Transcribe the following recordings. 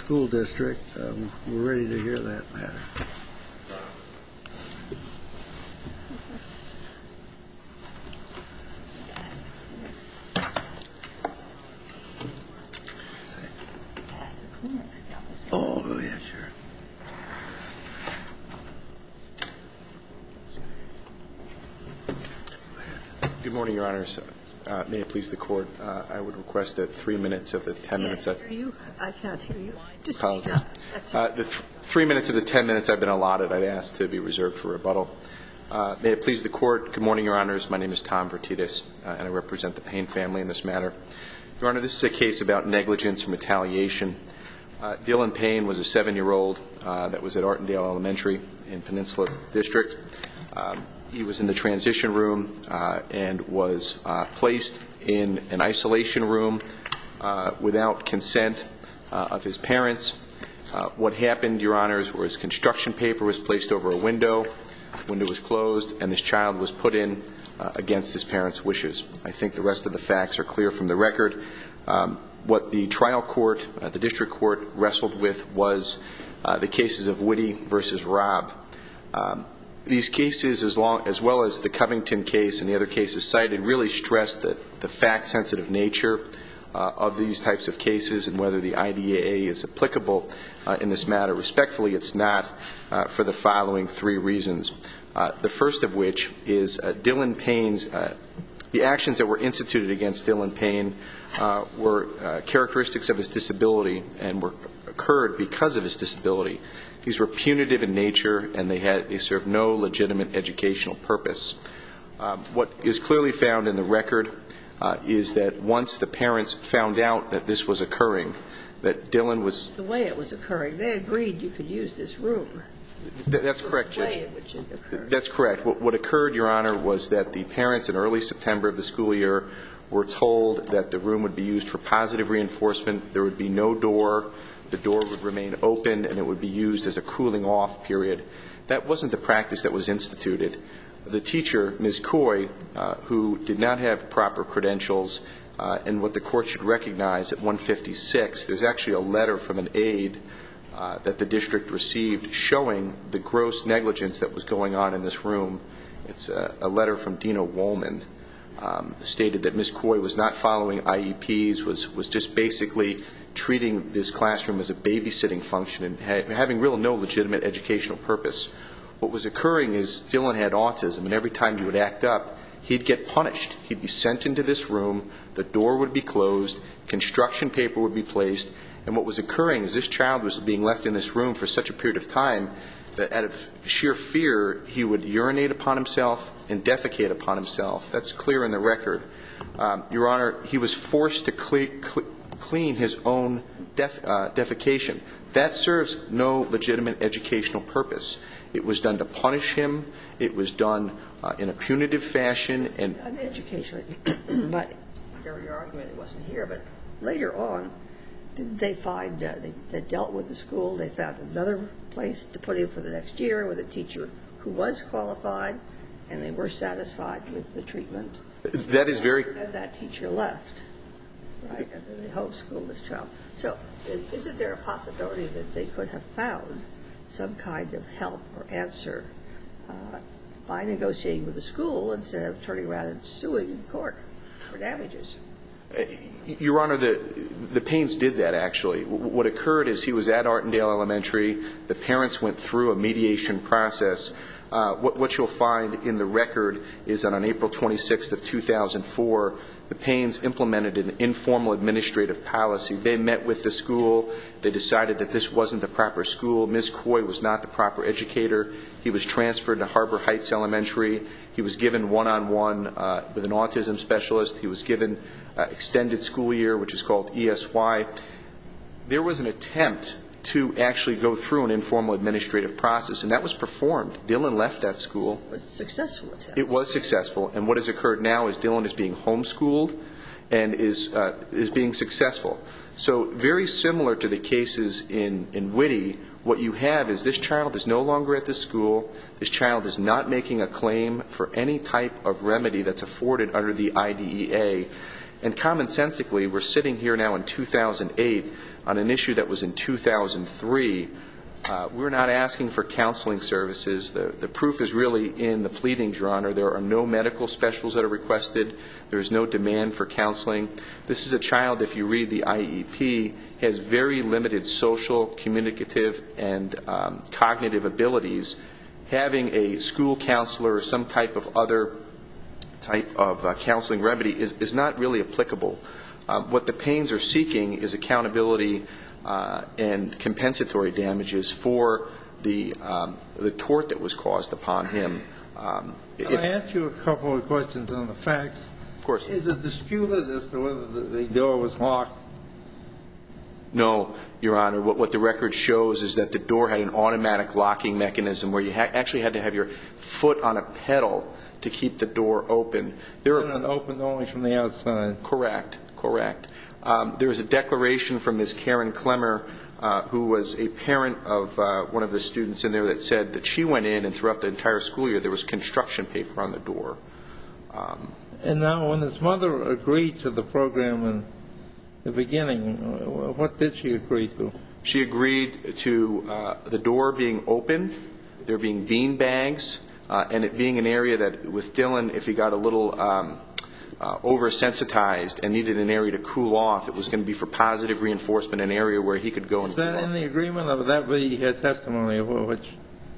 School District. We're ready to hear that matter. Oh, yeah, sure. Good morning, Your Honors. May it please the Court, I would request that 3 minutes of the 10 minutes I can't hear you. Just speak up. The 3 minutes of the 10 minutes I've been allotted, I'd ask to be reserved for rebuttal. May it please the Court, good morning, Your Honors. My name is Tom Vertides, and I represent the Payne family in this matter. Your Honor, this is a case about negligence and retaliation. Dylan Payne was a 7-year-old that was at Artendale Elementary in Peninsula District. He was in the transition room and was placed in an isolation room without consent of his parents. What happened, Your Honors, was construction paper was placed over a window, the window was closed, and this child was put in against his parents' wishes. I think the rest of the facts are clear from the record. What the trial court, the district court, wrestled with was the cases of Whitty versus Robb. These cases, as well as the Covington case and the other cases cited, really stress the fact-sensitive nature of these types of cases and whether the IDEA is applicable in this matter. Respectfully, it's not for the following 3 reasons. The first of which is Dylan Payne's, the actions that were instituted against Dylan Payne were characteristics of his disability and occurred because of his disability. These were punitive in nature, and they served no legitimate educational purpose. What is clearly found in the record is that once the parents found out that this was occurring, that Dylan was... The way it was occurring, they agreed you could use this room. That's correct, Judge. The way in which it occurred. That's correct. What occurred, Your Honor, was that the parents in early September of the school year were told that the room would be used for positive reinforcement. There would be no door. The door would remain open, and it would be used as a cooling-off period. That wasn't the practice that was instituted. The teacher, Ms. Coy, who did not have proper credentials, and what the court should recognize at 156, there's actually a letter from an aide that the district received showing the gross negligence that was going on in this room. It's a letter from Dina Woolman, stated that Ms. Coy was not following IEPs, was just basically treating this classroom as a babysitting function and having no legitimate educational purpose. What was occurring is Dylan had autism, and every time he would act up, he'd get punished. He'd be sent into this room, the door would be closed, construction paper would be placed, and what was occurring is this child was being left in this room for such a period of time that out of sheer fear, he would urinate upon himself and defecate upon himself. That's clear in the record. Your Honor, he was forced to clean his own defecation. That serves no legitimate educational purpose. It was done to punish him. It was done in a punitive fashion. And educationally, but your argument, it wasn't here, but later on, did they find, they dealt with the school, they found another place to put him for the next year with a teacher who was qualified, and they were satisfied with the treatment? That is very... And that teacher left, right, and they homeschooled this child. So isn't there a possibility that they could have found some kind of help or answer by negotiating with the school instead of turning around and suing in court for damages? Your Honor, the Paynes did that, actually. What occurred is he was at Artendale Elementary. The parents went through a mediation process. What you'll find in the record is that on April 26th of 2004, the Paynes implemented an informal administrative policy. They met with the school. They decided that this wasn't the proper school. Ms. Coy was not the proper educator. He was transferred to Harbor Heights Elementary. He was given one-on-one with an autism specialist. He was given extended school year, which is called ESY. There was an attempt to actually go through an informal administrative process, and that was performed. Dylan left that school. It was a successful attempt. It was successful, and what has occurred now is Dylan is being homeschooled and is being successful. So very similar to the cases in Whitty, what you have is this child is no longer at the school. This child is not making a claim for any type of remedy that's afforded under the IDEA. And commonsensically, we're sitting here now in 2008. on an issue that was in 2003. We're not asking for counseling services. The proof is really in the pleadings, Your Honor. There are no medical specials that are requested. There's no demand for counseling. This is a child, if you read the IEP, has very limited social, communicative, and cognitive abilities. Having a school counselor or some type of other type of counseling remedy is not really applicable. What the Paynes are seeking is accountability and compensatory damages for the tort that was caused upon him. Can I ask you a couple of questions on the facts? Of course. Is it disputed as to whether the door was locked? No, Your Honor. What the record shows is that the door had an automatic locking mechanism where you actually had to have your foot on a pedal to keep the door open. And open only from the outside. Correct. There was a declaration from Ms. Karen Klemmer, who was a parent of one of the students in there, that said that she went in and throughout the entire school year there was construction paper on the door. And now when his mother agreed to the program in the beginning, what did she agree to? She agreed to the door being open, there being bean bags, and it being an area that with Dylan, if he got a little oversensitized and needed an area to cool off, it was going to be for positive reinforcement, an area where he could go and Is that in the agreement, or that be her testimony of which?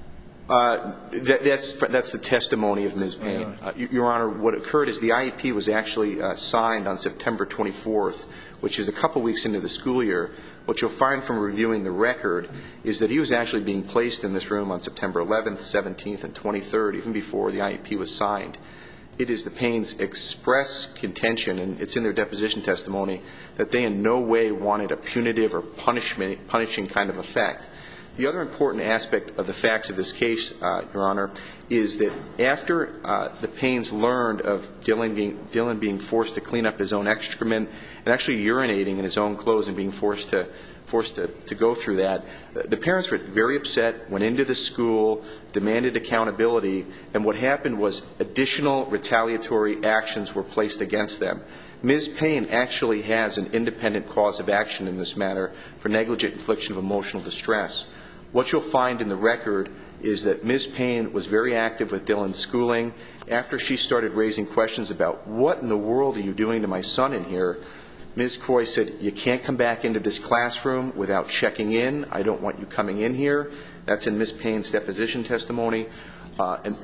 That's the testimony of Ms. Payne. Your Honor, what occurred is the IEP was actually signed on September 24th, which is a couple weeks into the school year. What you'll find from reviewing the record is that he was actually being placed in this room on September 11th, 17th, and 23rd, even before the IEP was signed. It is the Payne's express contention, and it's in their deposition testimony, that they in no way wanted a punitive or punishing kind of effect. The other important aspect of the facts of this case, Your Honor, is that after the Paynes learned of Dylan being forced to clean up his own excrement and actually urinating in his own clothes and being forced to go through that, the parents were very upset, went into the school, demanded accountability, and what happened was additional retaliatory actions were placed against them. Ms. Payne actually has an independent cause of action in this matter for negligent infliction of emotional distress. What you'll find in the record is that Ms. Payne was very active with Dylan's schooling. After she started raising questions about what in the world are you doing to my son in here, Ms. Coy said, you can't come back into this classroom without checking in. I don't want you coming in here. That's in Ms. Payne's deposition testimony. And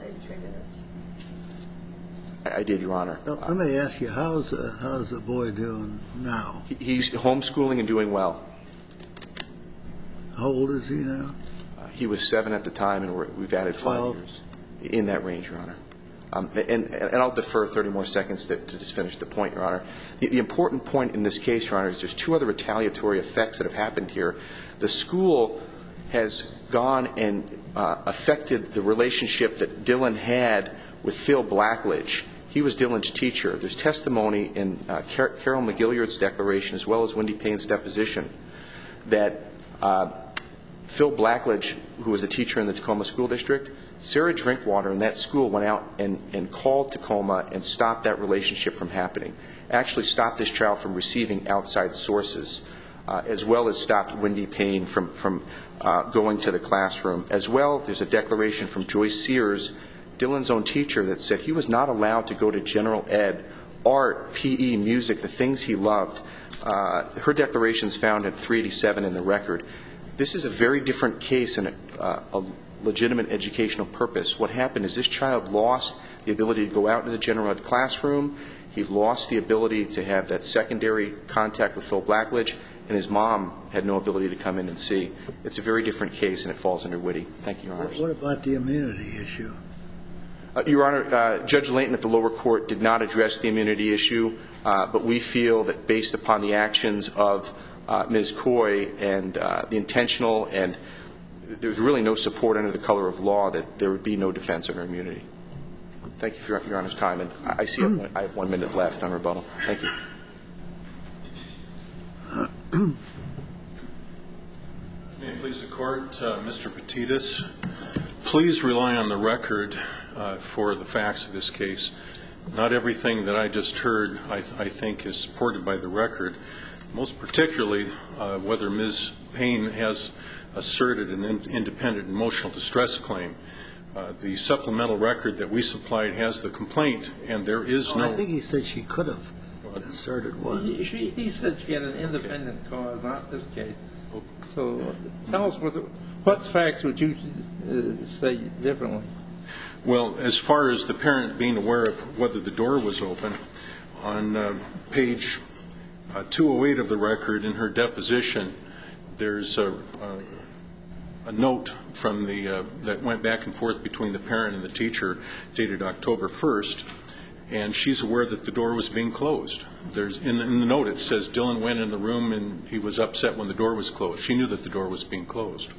I did, Your Honor. Let me ask you, how's the boy doing now? He's homeschooling and doing well. How old is he now? He was 7 at the time, and we've added 5 12. years. In that range, Your Honor. And I'll defer 30 more seconds to just finish the point, Your Honor. The important point in this case, Your Honor, is there's 2 other retaliatory effects that have happened here. The school has gone and affected the relationship that Dylan had with Phil Blackledge. He was Dylan's teacher. There's testimony in Carol McGilliard's declaration as well as Wendy Payne's deposition that Phil Blackledge, who was a teacher in the Tacoma School District, Sarah Drinkwater in that school went out and called Tacoma and stopped that relationship from happening, actually stopped this child from receiving outside sources, as well as stopped Wendy Payne from going to the classroom. As well, there's a declaration from Joyce Sears, Dylan's own teacher, that said he was not allowed to go to general ed, art, PE, music, the things he loved. Her declaration is found at 387 in the record. This is a very different case and a legitimate educational purpose. What happened is this child lost the ability to go out into the general ed classroom. He lost the ability to have that secondary contact with Phil Blackledge, and his mom had no ability to come in and see. It's a very different case, and it falls under Witte. Thank you, Your Honor. What about the immunity issue? Your Honor, Judge Layton at the lower court did not address the immunity issue, but we feel that based upon the actions of Ms. Coy and the intentional, and there's really no support under the color of law that there would be no defense under immunity. Thank you for Your Honor's time, and I see I have 1 minute left on rebuttal. Thank you. May it please the Court, Mr. Petitis, please rely on the record for the facts of this case. Not everything that I just heard I think is supported by the record. most particularly whether Ms. Payne has asserted an independent emotional distress claim. The supplemental record that we supplied has the complaint, and there is no... I think he said she could have asserted one. He said she had an independent cause, not this case. So tell us what facts would you say differently? Well, as far as the parent being aware of whether the door was open, on page 208 of the record in her deposition, there's a note from that went back and forth between the parent and the teacher dated October 1st, and she's aware that the door was being closed. In the note it says Dylan went in the room and he was upset when the door was closed. She knew that the door was being closed.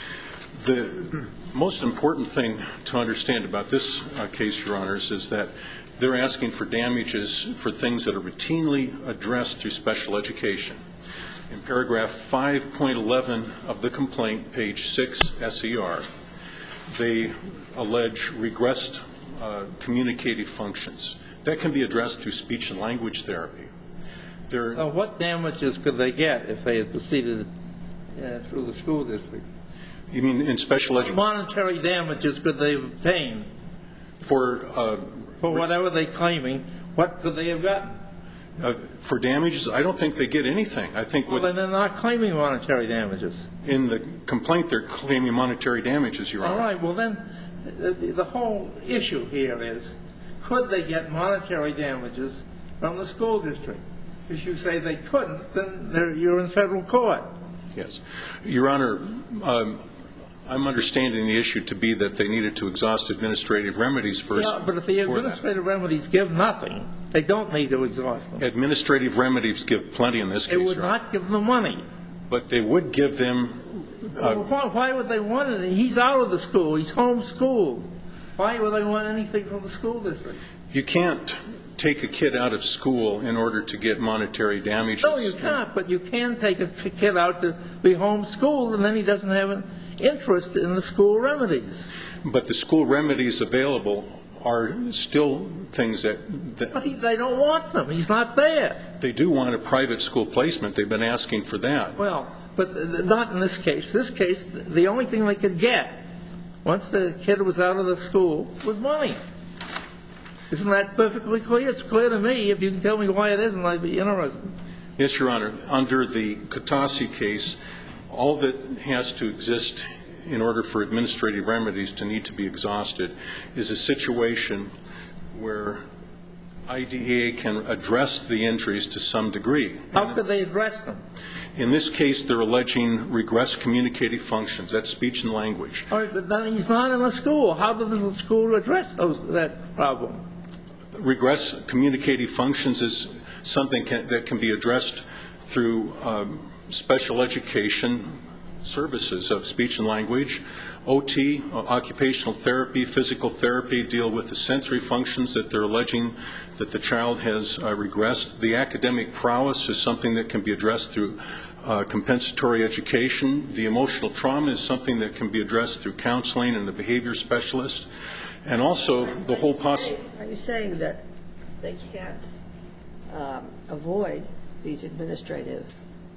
The most important thing to understand about this case, Your Honors, is that they're asking for damages for things that are routinely addressed through special education. In paragraph 5.11 of the complaint, page 6 SER, they allege regressed communicative functions. That can be addressed through speech and language therapy. What damages could they get if they had proceeded through the school district? You mean in special education? Monetary damages could they obtain? For whatever they're claiming, what could they have gotten? For damages, I don't think they get anything. I think then they're not claiming monetary damages. In the complaint, they're claiming monetary damages, Your Honor. All right. Well, then the whole issue here is, could they get monetary damages from the school district? If you say they couldn't, then you're in federal court. Yes. Your Honor, I'm understanding the issue to be that they needed to exhaust administrative remedies first. Yeah, but if the administrative remedies give nothing, they don't need to exhaust them. Administrative remedies give plenty in this case, It would Your Honor. not give them money. But they would give them... Why would they want it? He's out of the school. He's homeschooled. Why would they want anything from the school district? You can't take a kid out of school in order to get monetary damages. No, you can't. But you can take a kid out to be homeschooled, and then he doesn't have an interest in the school remedies. But the school remedies available are still things that... But they don't want them. He's not there. They do want a private school placement. They've been asking for that. Well, but not in this case. This case, the only thing they could get once the kid was out of the school was money. Isn't that perfectly clear? It's clear to me. If you can tell me why it isn't, I'd be interested. Yes, Your Honor. Under the Katasi case, all that has to exist in order for administrative remedies to need to be exhausted is a situation where IDEA can address the injuries to some degree. How could they address them? In this case, they're alleging regressed communicative functions. That's speech and language. All right, but then he's not in the school. How does the school address that problem? Regressed communicative functions is something that can be addressed through special education services of speech and language. OT, occupational therapy, physical therapy, deal with the sensory functions that they're alleging that the child has regressed. The academic prowess is something that can be addressed through compensatory education. The emotional trauma is something that can be addressed through counseling and a behavior specialist. And also the whole Are you saying that they can't avoid these administrative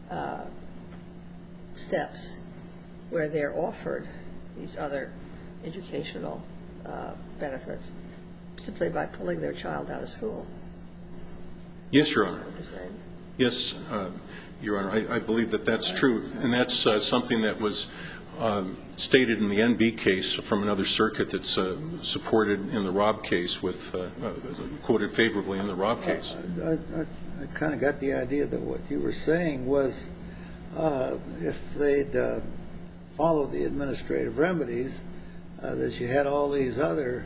steps where they're offered these other educational benefits simply by pulling their child out of school? Yes, Your Honor. Is that what you're saying? Yes, Your Honor. I believe that that's true. And that's something that was stated in the NB case from another circuit that's supported in the Robb case, quoted favorably in the Robb case. I kind of got the idea that what you were saying was if they'd followed the administrative remedies, that you had all these other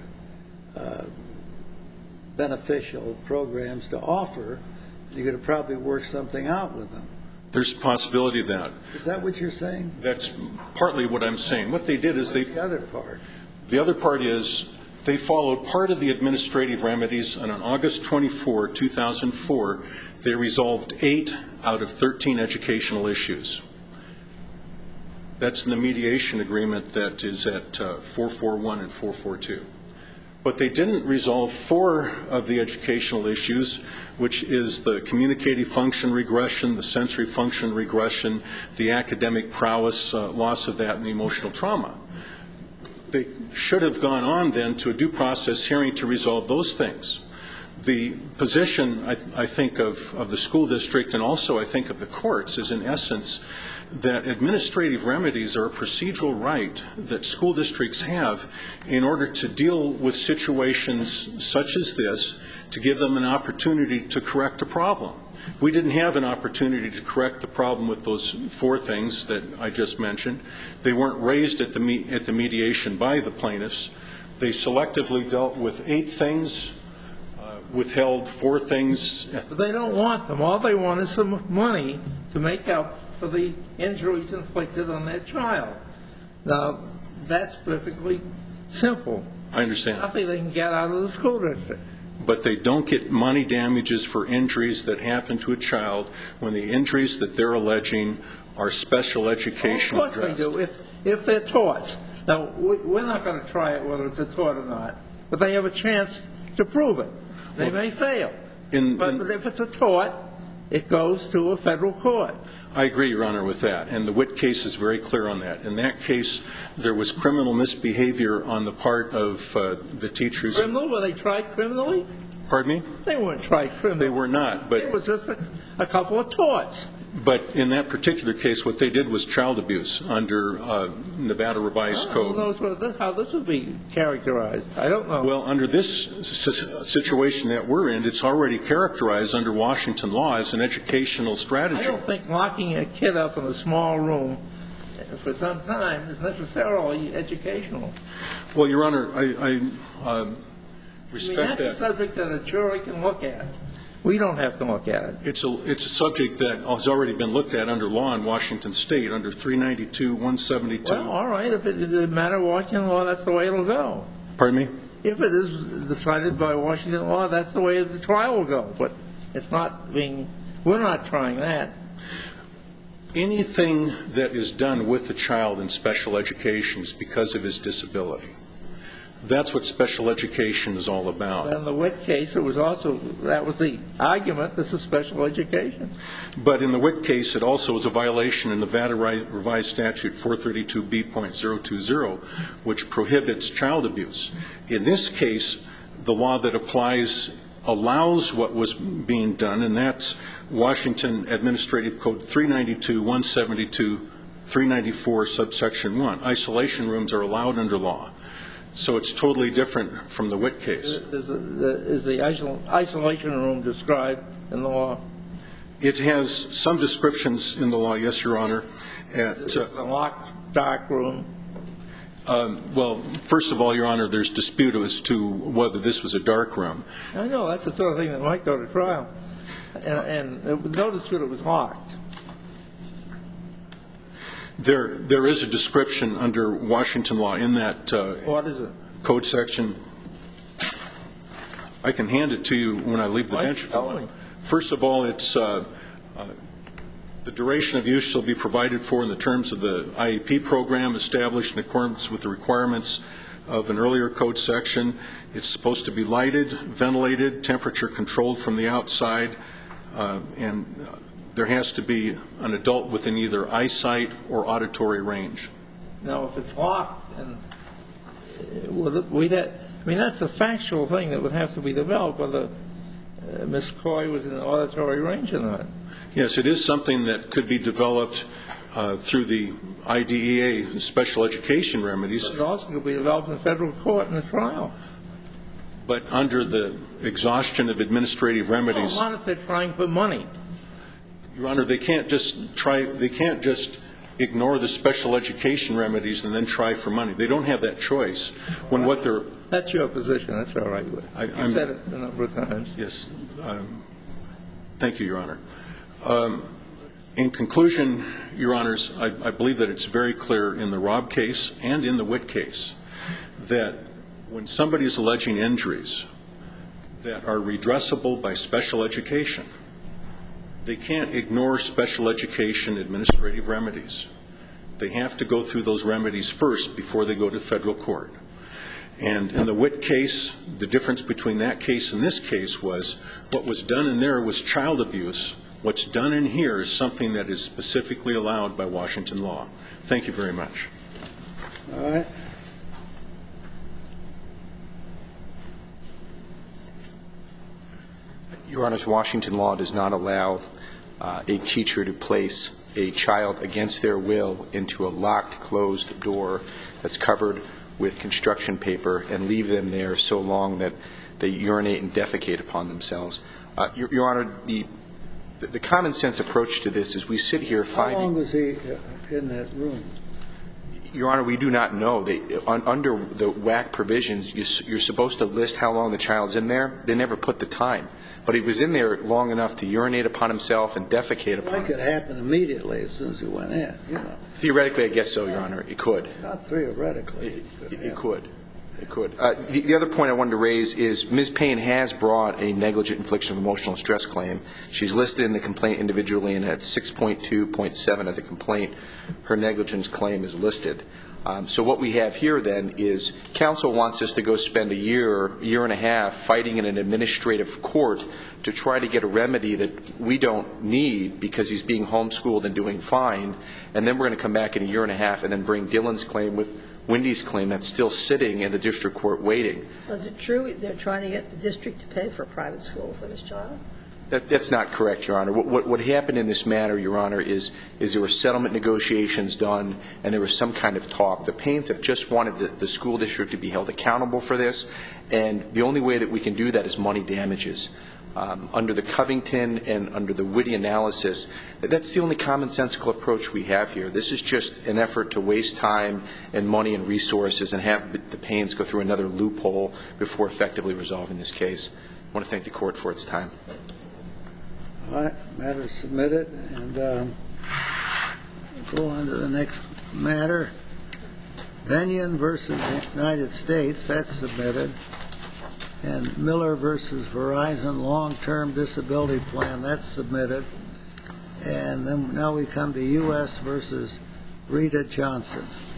beneficial programs to offer, you could have probably worked something out with them. There's a possibility of that. Is that what you're saying? That's partly what I'm saying. What they did is What's the other part? The other part is they followed part of the administrative remedies, and on August 24, 2004, they resolved 8 out of 13 educational issues. That's in the mediation agreement that is at 441 and 442. But they didn't resolve 4 of the educational issues, which is the communicative function regression, the sensory function regression, the academic prowess, loss of that, and the emotional trauma. They should have gone on then to a due process hearing to resolve those things. The position, I think, of the school district and also I think of the courts is in essence that administrative remedies are a procedural right that school districts have in order to deal with situations such as this, to give them an opportunity to correct a problem. We didn't have an opportunity to correct the problem with those 4 things that I just mentioned. They weren't raised at the mediation by the plaintiffs. They selectively dealt with 8 things, withheld 4 things. But they don't want them. All they want is some money to make up for the injuries inflicted on their child. Now, that's perfectly simple. I understand. Nothing they can get out of the school district. But they don't get money damages for injuries that happen to a child when the injuries that they're alleging are special education Of course they do, if they're taught. Now, we're not going to try it whether it's a tort or not, but they have a chance to prove it. They may fail. But if it's a tort, it goes to a federal court. I agree, Your Honor, with that. And the Witt case is very clear on that. In that case, there was criminal misbehavior on the part of the teachers. Criminal? Were they tried criminally? Pardon me? They weren't tried criminally. They were not. But it was just a couple of torts. But in that particular case, what they did was child abuse under Nevada Revised Code. Who knows how this would be characterized? I don't know. Well, under this situation that we're in, it's already characterized under Washington law as an educational strategy. I don't think locking a kid up in a small room for some time is necessarily educational. Well, Your Honor, I respect that. That's a subject that a jury can look at. We don't have to look at it. It's a subject that has already been looked at under law in Washington State, under 392-172. Well, all right. If it is a matter of Washington law, that's the way it'll go. Pardon me? If it is decided by Washington law, that's the way the trial will go. But it's not being – we're not trying that. Anything that is done with a child in special education is because of his disability. That's what special education is all about. In the Witt case, it was also – that was the argument, this is special education. But in the Witt case, it also was a violation in Nevada Revised Statute 432B.020, which prohibits child abuse. In this case, the law that applies allows what was being done, and that's Washington Administrative Code 392-172, 394, subsection 1. Isolation rooms are allowed under law. So it's totally different from the Witt case. Is the isolation room described in the law? It has some descriptions in the law, yes, Your Honor. It's a locked, dark room? Well, first of all, Your Honor, there's dispute as to whether this was a dark room. I know. That's the sort of thing that might go to trial. And no dispute it was locked. There is a description under Washington law in that What is it? Code section. I can hand it to you when I leave the bench. First of all, it's the duration of use shall be provided for in the terms of the IEP program established in accordance with the requirements of an earlier code section. It's supposed to be lighted, ventilated, temperature controlled from the outside, and there has to be an adult within either eyesight or auditory range. Now, if it's locked, and that's a factual thing that would have to be developed, whether Ms. Coy was in the auditory range or not. Yes, it is something that could be developed through the IDEA special education remedies. It also could be developed in federal court in the trial. But under the exhaustion of administrative remedies. Well, not if they're trying for money. Your Honor, they can't just ignore the special education remedies and then try for money. They don't have that choice. When what they're That's your position. That's all right. You said it a number of times. Yes. Thank you, Your Honor. In conclusion, Your Honors, I believe that it's very clear in the Robb case and in the Witt case that when somebody is alleging injuries that are redressable by special education, they can't ignore special education administrative remedies. They have to go through those remedies first before they go to federal court. And in the Witt case, the difference between that case and this case was what was done in there was child abuse. What's done in here is something that is specifically allowed by Washington law. Thank you very much. All right. Your Honors, Washington law does not allow a teacher to place a child against their will into a locked, closed door that's covered with construction paper and leave them there so long that they urinate and defecate upon themselves. Your Honor, the common sense approach to this is we sit here fighting. How long was he in that room? Your Honor, we do not know. Under the WAC provisions, you're supposed to list how long the child's in there. They never put the time. But he was in there long enough to urinate upon himself and defecate upon himself. It could happen immediately as soon as he went in, you know. Theoretically, I guess so, Your Honor. It could. Not theoretically. It could. It could. The other point I wanted to raise is Ms. Payne has brought a negligent infliction of emotional stress claim. She's listed in the complaint individually, and at 6.2.7 of the complaint, her negligence claim is listed. So what we have here, then, is counsel wants us to go spend a year and a half fighting in an administrative court to try to get a remedy that we don't need because he's being homeschooled and doing fine, and then we're going to come back in a year and a half and then bring Dylan's claim with Wendy's claim that's still sitting in the district court waiting. Is it true they're trying to get the district to pay for a private school for this child? That's not correct, Your Honor. What happened in this matter, Your Honor, is there were settlement negotiations done and there was some kind of talk. The Paynes have just wanted the school district to be held accountable for this, and the only way that we can do that is money damages. Under the Covington and under the Witte analysis, that's the only commonsensical approach we have here. This is just an effort to waste time and money and resources and have the Paynes go through another loophole before effectively resolving this case. I want to thank the court for its time. All right, matter is submitted, and go on to the next matter. Benyon versus United States, that's submitted, and Miller versus Verizon long-term disability plan, that's submitted, and then now we come to U.S. versus Rita Johnson.